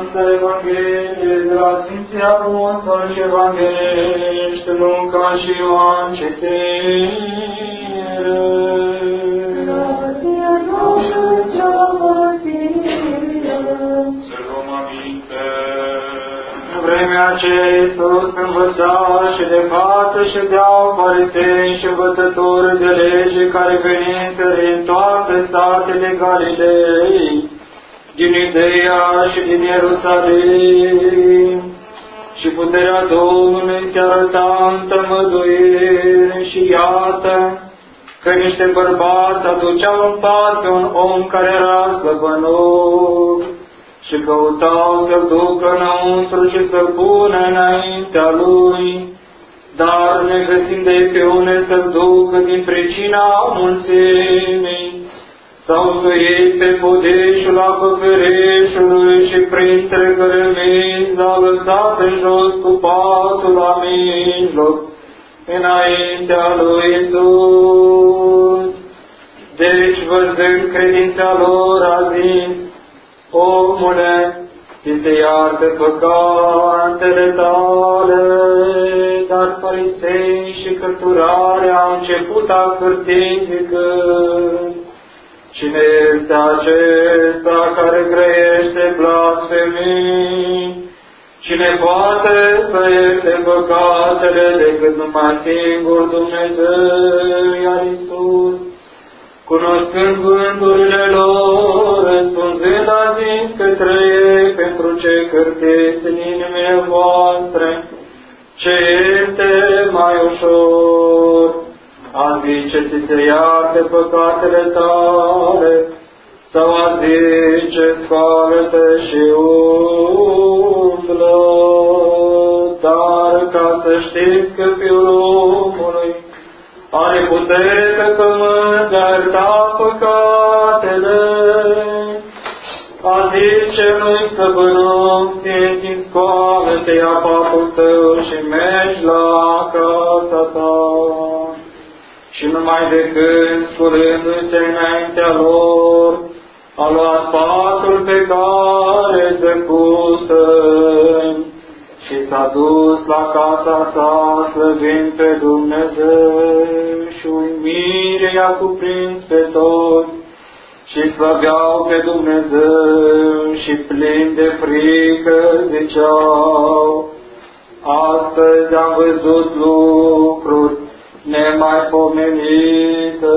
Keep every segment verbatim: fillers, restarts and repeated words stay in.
Sfântă Evanghelie de la Sfinții Apostoli și Evangeliști, Luca și Ioan, citire. Să luăm aminte. În vremea aceea Iisus învăța și de față și deau farisei și învățători de lege care veniseră din toate statele Galilei, din Iudeea și din Ierusalim, și puterea Domnului se arăta în tămăduire și iată că niște bărbați aduceau în pat pe un om care era slăbănoc și căutau să-l ducă înăuntru și să-l pună înaintea lui, dar negăsind de pe unde să-l ducă din pricina mulțimii, s-au suit pe podeșul acoperișului și printre gărămizi l-au lăsat în jos cu patul la mijloc, înaintea lui Iisus. Deci, văzând credința lor, a zis: omule, ți se iartă păcatele tale. Dar farisei și cărturare au început a cârti zicând: cine este acesta care grăiește blasfemii? Cine poate să ierte păcatele decât numai singur Dumnezeu? Iar Iisus, cunoscând gândurile lor, răspunzând, a zis către ei: pentru ce cârtiți în inimile voastre, ce este mai ușor? A zice, ți se iarte păcatele tale, sau a zice, scoală-te și umblă? Dar ca să știți că Fiul omului are putere pe pământ de a ierta păcatele, a zis celui slăbănoc: ție-ți scoală-te, ia patul tău și mergi la casa ta. Și numai decât, sculându-se înaintea lor, a luat patul pe care zăcusă și s-a dus la casa sa, slăvind pe Dumnezeu, și uimire i-a cuprins pe toți și slăveau pe Dumnezeu și plini de frică ziceau: astăzi am văzut lucruri nemaipomenite.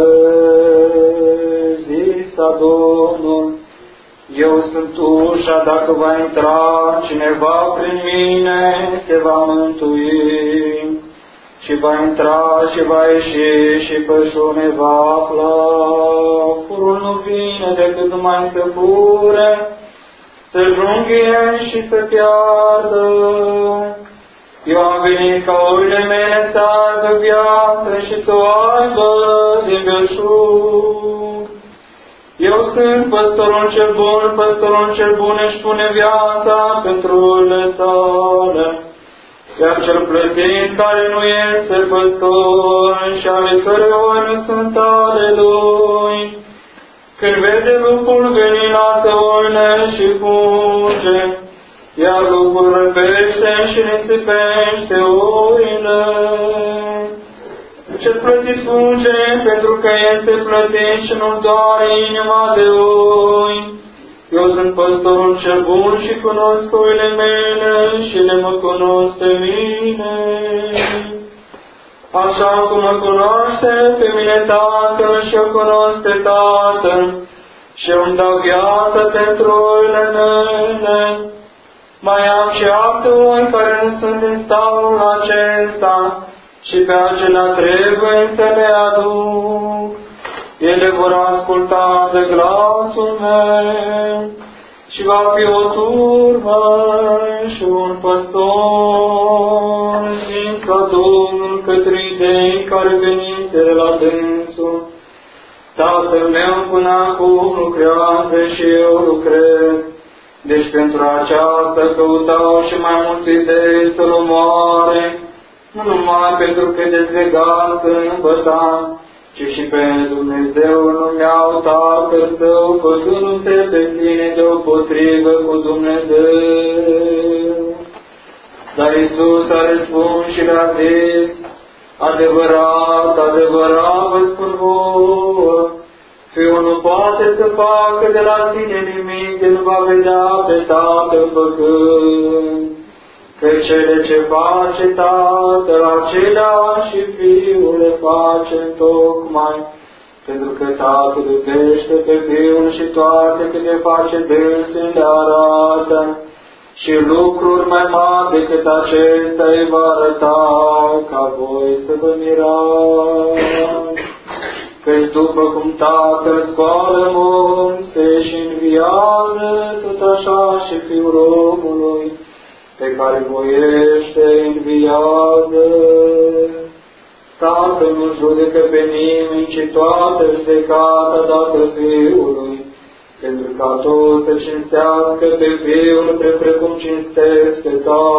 Zisa Domnul: eu sunt ușa, dacă va intra cineva prin mine, se va mântui și va intra și va ieși și pășune va afla. Furul nu vine decât numai să fure, să junghie și să piardă. Eu am venit ca oile mele să aibă viață și să o aibă din belșug. Eu sunt păstorul cel bun, păstorul cel bun își pune viața pentru oile sale. Iar cel plătit care nu este păstor și ale cărui oi nu sunt ale lui, când vede lupul veni, lasă oile și fuge, iar lupul răpește și nisipește oile. Cel plătit fuge pentru că este plătit și nu doare inima de oi. Eu sunt păstorul cel bun și cunosc oile mele și le mă cunosc pe mine. Așa cum mă cunoaște pe mine Tatăl și eu cunosc pe Tatăl și eu îmi dau viață pentru oile mele. Mai am și alte oi care nu sunt din stalul acesta și pe acelea trebuie să le aduc. Ele vor asculta de glasul meu și va fi o turmă și un păstor. Zis la Domnul către idei care veniseră la dânsul: Tatăl meu până acum lucrează și eu lucrez. Deci pentru aceasta căutau și mai mulți idei să-l omoare, nu numai pentru că dezlegat să îmbăta, ci și pe Dumnezeu numeau Tatăl Său, făcându-se pe sine deopotrivă cu Dumnezeu. Dar Iisus a răspuns și le-a zis, adevărat, adevărat vă spun vouă, Fiul nu poate să facă de la sine nimic, de nu va vedea pe Tatăl făcând, că cele ce face Tatăl, acelea și Fiul le face întocmai, pentru că Tatăl iubește pe Fiul și toate câte face dânsul le arată, și lucruri mai mari decât acestea îi va arăta, ca voi să vă mirați. Căci după cum Tatăl scoală morțe și înviază, tot așa și Fiul omului, pe care voiește, înviază. Tatăl nu judecă pe nimeni, ci toată judecata dată Fiului, pentru ca toți să cinstească pe Fiul, precum cinstesc pe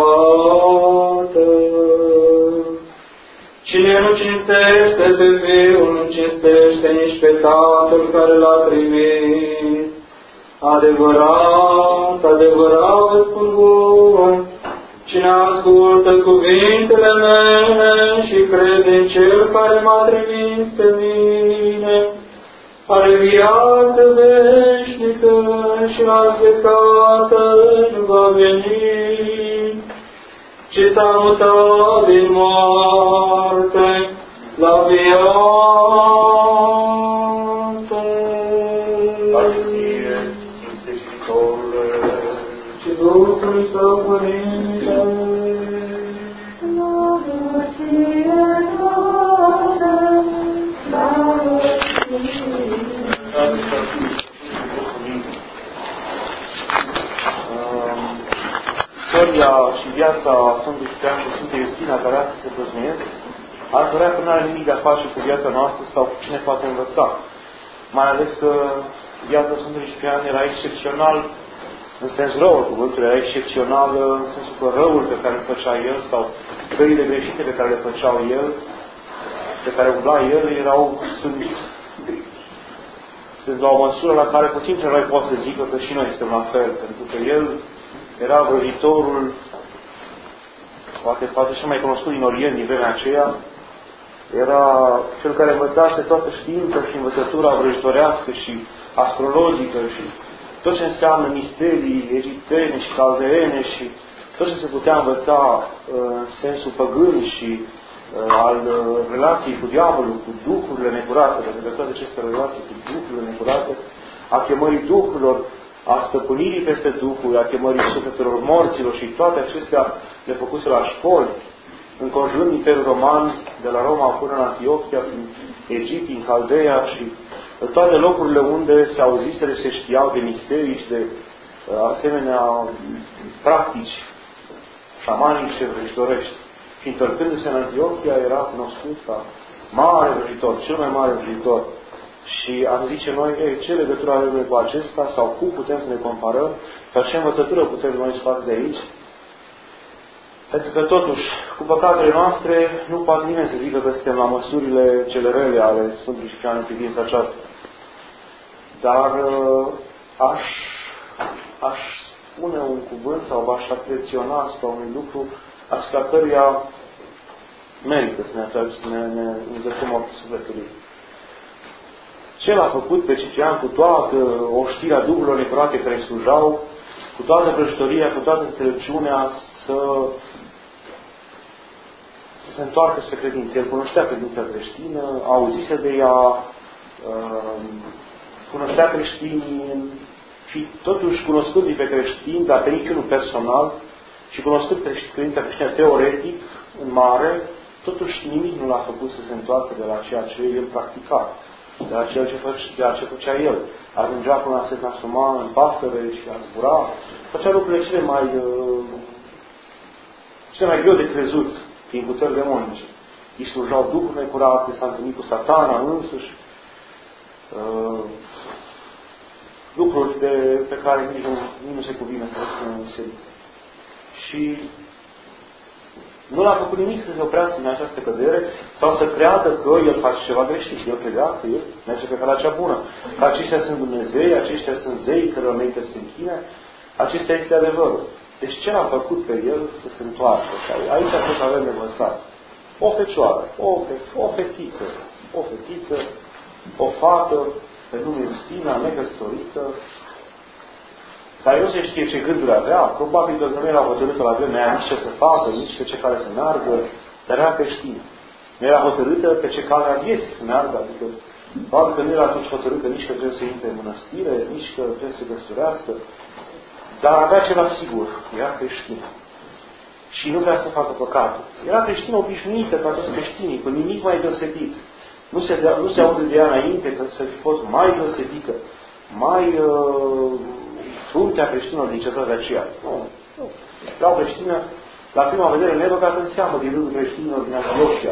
Tatăl. Cine nu cinstește pe Fiul, nu cinstește nici pe Tatăl care l-a trimis. Adevărat, adevărat vă spun vouă, cine ascultă cuvintele mele și crede în Cel care m-a trimis pe mine, are viață veșnică și la judecată nu va veni, ci s-a mutat din moarte la viață. Pație, Sfințe Iitorule, și Duhul Său, Părinte, slavă ție, Doamne, slavă Istoria și viața Sfântului Ciprian și Sfântei Justina, care astăzi se prăznuiesc, ar părea că nu are nimic de a face cu viața noastră sau cu cine poate învăța. Mai ales că viața Sfântului Ciprian era excepțional în sens rău al cuvântului, era excepțional în sensul că răul pe care îl făcea el sau căile greșite pe care le făceau el, pe care umbla el, erau sunt, sunt la o măsură la care puțin ce noi pot să zică că și noi suntem la fel, pentru că el era vrăjitorul, poate, poate și mai cunoscut din Orient din vremea aceea, era cel care învățase toată știința și învățătura vrăjitorească și astrologică și tot ce înseamnă misterii egiptene și caldeene și tot ce se putea învăța în sensul păgân și al relației cu diavolul, cu duhurile necurate, pentru că toate aceste relații cu duhurile necurate, a chemării duhurilor, a stăpânirii peste duhuri, a chemării sufletelor morților și toate acestea le făcuse la școli, înconjurând Imperiul Roman, de la Roma până în Antiochia, prin Egipt, în Caldeia și în toate locurile unde se auzisele, se știau de misterii și de asemenea practici șamanice, vrăjitorești. Și întorcându-se în Antiochia, era cunoscut ca mare vrăjitor, cel mai mare vrăjitor. Și am zice noi, ei, ce legătură avem noi cu acesta sau cum putem să ne comparăm sau ce învățătură putem noi să facă de aici? Pentru că totuși, cu păcatele noastre, nu poate nimeni să zică că suntem la măsurile cele rele ale Sfântului Ciprian în privința aceasta. Dar aș, aș spune un cuvânt sau v-aș atenționa asupra unui lucru asupra căruia merită să ne, să ne, ne îndreptăm ochii sufletului. Ce l-a făcut pe Ciprian cu toată oștirea duhurilor necurate care îi slujau, cu toată vrăjitoria, cu toată înțelepciunea, să, să se întoarcă spre credință. El cunoștea credința creștină, auzise de ea, cunoștea creștinii și totuși cunoscându-i pe creștini, dar pe niciunul personal, și cunoscând credința creștină teoretic, în mare, totuși nimic nu l-a făcut să se întoarcă de la ceea ce el practica. De la ceea ce, făcea, de la ce făcea el. Ajungea până a se transforma în pasăre și a zbura. Făcea lucrurile cele mai, uh, cele mai greu de crezut prin puteri demonice. Îi slujau duhuri necurate, s-a întâlnit cu Satana însuși. Uh, lucruri de, pe care nici nu, nici nu se cuvine să le spunem în serie. Și Nu l-a făcut nimic să se oprească în această cădere sau să creadă că el face ceva greșit. El credea că el merge pe calea cea bună. Că aceștia sunt Dumnezei, aceștia sunt zei cărora merită să se închine. Acesta este adevărul. Deci ce l-a făcut pe el să se întoarcă? Aici tot avem de învățat. O fecioară, o, o fetiță, o fetiță, o fată pe nume Iustina, necăsătorită, care nu se știe ce gânduri avea, probabil că nu era hotărâtă la vremea aia nici ce să facă, nici pe ce care să meargă, dar era creștină. Nu era hotărâtă pe ce cale a vieții să meargă, adică probabil că nu era atunci hotărâtă nici că trebuie să intre în mănăstire, nici că trebuie să găsurească, dar avea ceva sigur, era creștină. Și nu vrea să facă păcatul. Era creștină obișnuită ca toți creștinii, cu nimic mai deosebit. Nu se, nu se aude de ea înainte că să fi fost mai deosebită, mai uh, fruntea creștinilor din cetatea aceea. Nu, nu. Era o creștină, la prima vedere, nebăgată în seamă din rândul creștinilor din Antiochia.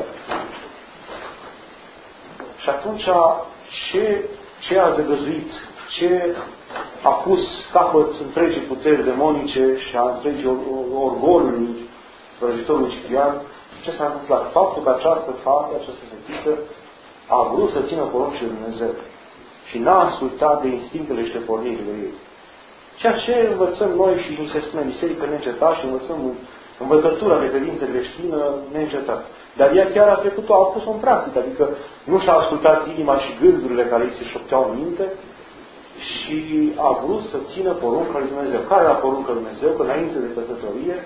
Și atunci, ce, ce a zăgăzuit, ce a pus capăt întregii puteri demonice și a întregii orgolului vrăjitorului Ciprian, ce s-a întâmplat? Faptul că această fată, această fetiță, a vrut să țină poruncile lui Dumnezeu și n-a ascultat de instinctele și de pornirile ei. Ceea ce învățăm noi și ni se spune în biserică neîncetat și învățăm învățătura de credință creștină neîncetat. Dar ea chiar a trecut-o, a pus-o în practică, adică nu și-a ascultat inima și gândurile care îi se șopteau în minte și a vrut să țină porunca lui Dumnezeu. Care era porunca lui Dumnezeu? Că înainte de căsătorie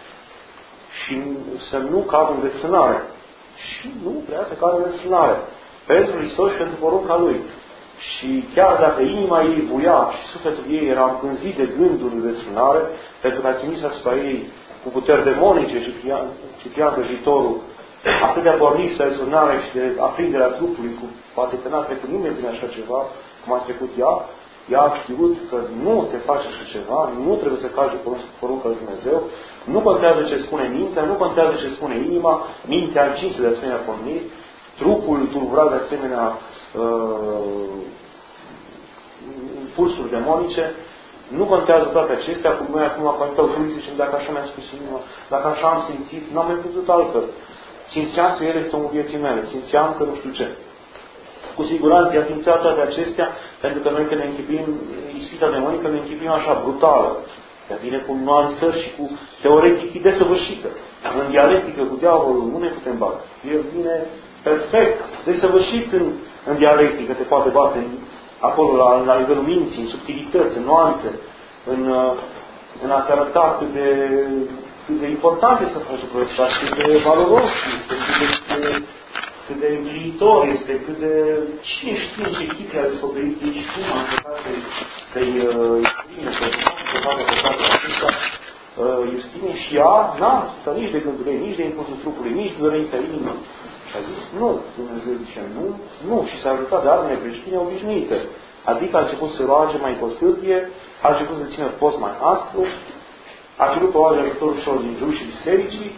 și să nu cadă în desfrânare. Și nu vrea să cadă în desfrânare. Pentru Hristos și pentru porunca Lui. Și chiar dacă inima ei buia și sufletul ei era împânzit de gânduri de desfrânare, pentru că a trimis asupra ei cu puteri demonice și Ciprian Vrăjitorul, atât de pornit de desfrânare și de aprinderea trupului, cu, poate că n-a trecut nimeni prin așa ceva, cum a trecut ea, ea a știut că nu se face așa ceva, nu trebuie să calce porunca lui Dumnezeu, nu contează ce spune mintea, nu contează ce spune inima, mintea încinse de asemenea porniri, trupul tulburat de asemenea uh, impulsuri demonice, nu contează toate acestea, cum noi acum comentăm fruiții și dacă așa mi-a spus inima, dacă așa am simțit, n-am mai putut altfel. Simțeam că El este omul vieții mele, simțeam că nu știu ce. Cu siguranță i-a simțeat toate acestea, pentru că noi când ne închipuim ispita demonică, ne închipuim așa, brutală. Ea vine cu nuanțări și cu teoretic desăvârșită. În dialectică cu diavolul nu ne putem bate. El vine perfect, desăvârșit în, în dialectică, te poate bate în, acolo la, la nivelul minții, în subtilități, în nuanțe, în, în a te arăta cât de, cât de important este să faci lucrul ăsta, cât de valoros este, cât de, cât de viitor este, cât de... Cine știe în ce chip i-a descoperit ei și cum a încercat să-i să-i exprime, să facă păcatul acesta Iustine și ea n-a ascultat nici de gândurile ei, nici de impulsul trupului, nici de dorința inimii. Și a zis, nu, Dumnezeu zice, nu, nu, și s-a ajutat de armele creștine obișnuite. Adică a început să roage mai cu sârbie, a început să țină post mai aspru, a cerut probabil ajutorul celor din jur și bisericii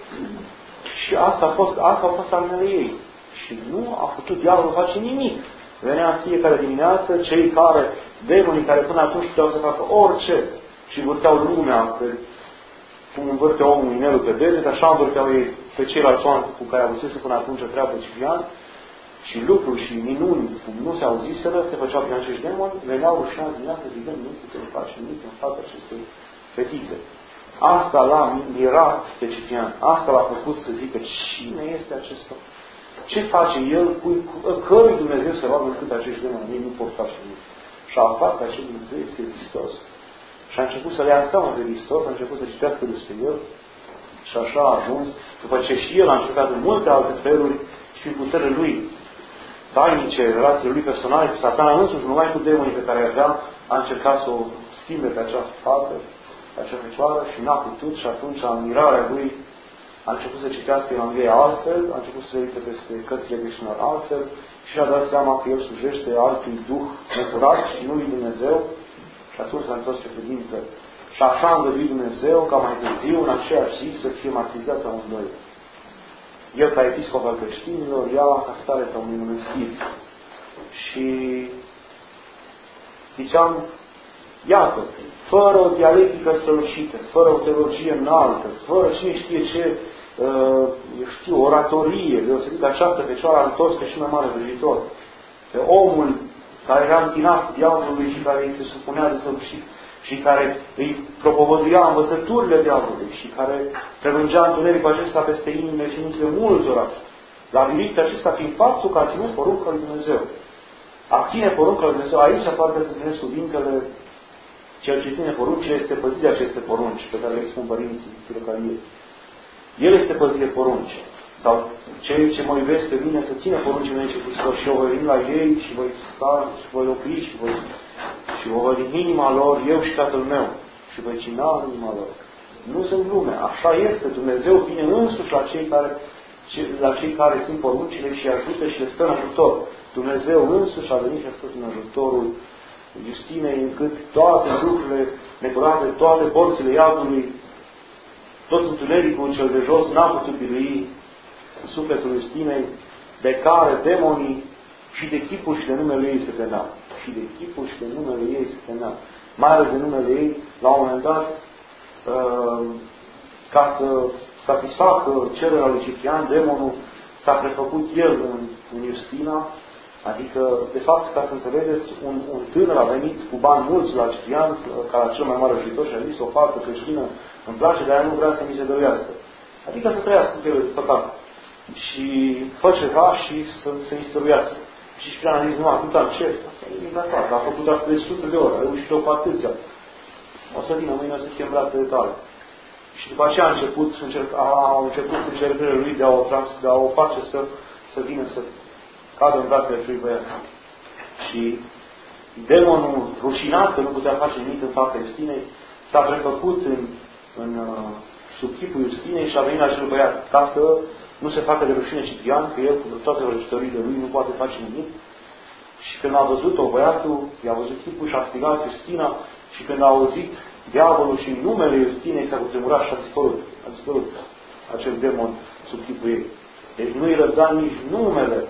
și asta a fost, asta au fost armele ei. Și nu a putut diavolul face nimic. Venea în fiecare dimineață cei care, demonii care până atunci puteau să facă orice și învârteau lumea, pe, cum învârte omul inelul pe deget, așa învârteau ei pe ceilalți oameni cu care avusese până atunci o treabă Ciprian și lucruri și minuni, cum nu se auziseră, se făceau prin acești demoni, veneau rușinați dimineață zicând, nu putem face nimic în fața acestei fetițe. Asta l-a mirat pe Ciprian, asta l-a făcut să zică, cine este acesta? Ce face el, cu, cu cărui Dumnezeu se roagă cât acești demoni? Ei nu pot face nimic. Și a aflat că acest Dumnezeu este Hristos. Și a început să le ia seama de Hristos, a început să citească despre El și așa a ajuns, după ce și El a încercat în multe alte feluri și prin puterea Lui tainice, relațiile Lui personale cu Satana însuși, numai cu demonii pe care avea, a încercat să o schimbe pe această fată, pe acea fecioară și n-a putut și atunci, în mirarea Lui, a început să citească Evanghelia altfel, a început să se uite peste cărțile creștine altfel și și-a dat seama că El slujește altui duh necurat și nu lui Dumnezeu și atunci s-a întors pe credință. Și așa a îngăduit Dumnezeu ca mai târziu, în aceeași zi, să fie martirizați amândoi. El ca episcop al creștinilor, ea ca stare sau unui mănăstiri. Și ziceam, iată, fără o dialectică strălucită, fără o teologie înaltă, fără cine știe ce eu știu, oratorie, deosebit această fecioară a întors pe și mai mare vrăjitor. Pe omul care era închinat diavolului și care îi se supunea de săvârșit și care îi propovăduia învățăturile diavolului și care prelungea întunericul acesta peste inimile și mințile multora. La nimic acesta fiind faptul că a ținut porunca lui Dumnezeu. A ține porunca lui Dumnezeu, aici apare să întâlnesc cuvintele, cel ce ține poruncile este păzit de aceste porunci pe care le expun părinții filocalie. El este păzit de porunci. Sau cei ce mă iubesc pe mine să țină poruncile mele ce Hristos și eu voi veni la ei și voi sta și voi locui și voi și o voi din inima lor, eu și Tatăl meu, și voi cina în inima lor. Nu sunt glume, așa este. Dumnezeu vine însuși la cei care, la cei care țin poruncile și ajută și le stă în ajutor. Dumnezeu însuși a venit și a stat în ajutorul Justinei, încât toate lucrurile necurate, toate porțile iadului, tot întunericul cel de jos n-a putut birui sufletul Justinei, de care demonii și de chipul și de numele ei se temeau. Și de chipul și de numele ei se temeau. Mai ales de numele ei, la un moment dat, uh, ca să satisfacă cererea lui Ciprian, demonul s-a prefăcut el în, în Justina, adică, de fapt, ca să înțelegeți, un, un tânăr a venit cu bani mulți la Ciprian, ca la cel mai mare juitor, și a zis, o fată creștină îmi place, dar nu vrea să mi se dăruiască. Adică să trăiască cu el de păcat. Și fă ceva și să se instruiască. Și Ciprian a zis, nu, atâta ce? Asta e exact, a făcut asta de sute de ori, a reușit-o cu atâția. O să vină mâine, o să fie îmbrată de tale. Și după aceea a început, a început încercările lui de a o, trans, de a o face să, să vină, să cadă în brațele acelui băiat. Și demonul, rușinat că nu putea face nimic în fața Justinei, s-a prefăcut în, în, sub chipul Justinei și a venit la acel băiat ca să nu se facă de rușine Ciprian, că el, cu toate vrăjitorile lui, nu poate face nimic. Și când a văzut-o băiatul, i-a văzut chipul și a strigat Justina, și când a auzit diavolul și numele Justinei, s-a cutremurat și a dispărut. A dispărut acel demon sub chipul ei. Deci nu-i răbda nici numele.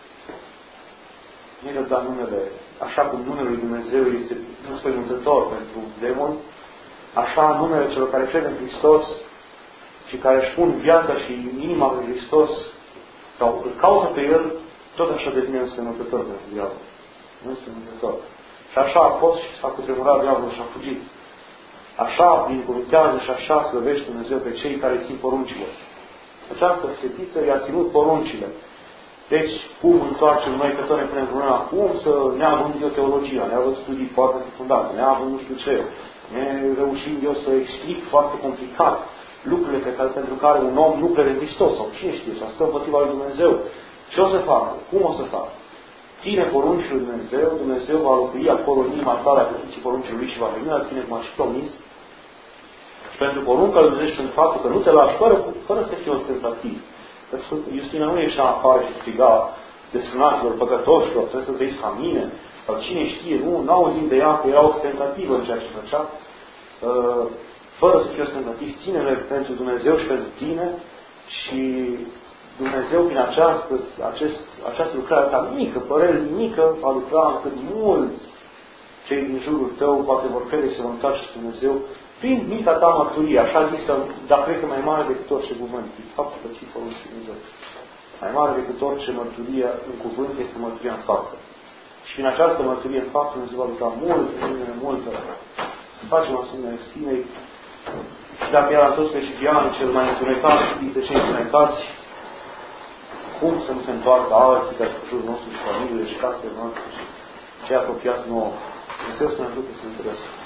Nu-i răbda numele. Așa cum numele lui Dumnezeu este înspăimântător pentru demon, așa numele celor care cred în Hristos și care își pun viața și inima lui Hristos sau îl caută pe El, tot așa devine înspăimântător pentru diavol. Înspăimântător. Și așa a fost și s-a cutremurat diavolul și a fugit. Așa binecuvântează și așa slăvește Dumnezeu pe cei care țin poruncile. Această fetiță i-a ținut poruncile. Deci, cum întoarcem noi, că tot ne punem problema, cum să ne având eu teologia, ne având studii foarte profundate, ne având nu știu ce, ne reușim eu să explic foarte complicat lucrurile pe care, pentru care un om nu crede în Hristos, sau cine știe, sau stă împotriva lui Dumnezeu. Ce o să facă? Cum o să facă? Ține poruncile lui Dumnezeu, Dumnezeu va locui acolo în inima ta la petiții poruncile lui și va veni la tine, cum a și promis. Și pentru porunca lui Dumnezeu și pentru faptul că nu te lași fără, fără să fii ostentativ. Justina nu ieșea afară și striga desfrânaților, păcătoșilor, trebuie să vezi ca mine, sau cine știe, nu, n-auzim de ea că era ostentativă în ceea ce făcea, fără să fie ostentativ, ține-le pentru Dumnezeu și pentru tine și Dumnezeu, prin această, acest, această lucrare ta mică, părere mică, va lucra încât mulți cei din jurul tău poate vor crede și se vor întoarce spre Dumnezeu prin mica ta mărturie, așa zisă, dar cred că mai mare decât orice cuvânt, faptul că ții porunci Dumnezeu. Mai mare decât orice mărturie în cuvânt este mărturia în faptă. Și prin această mărturie în faptă Dumnezeu va lucra mult, mult, mult, să facem asemenea Justinei. Și dacă era toți pe Ciprian, cel mai întunecat dintre cei întunecați, cum să nu se întoarcă alții ca să jurul nostru și familiile și casele noastre și cei apropiați nouă. Dumnezeu să ne ajute să ne interesăm.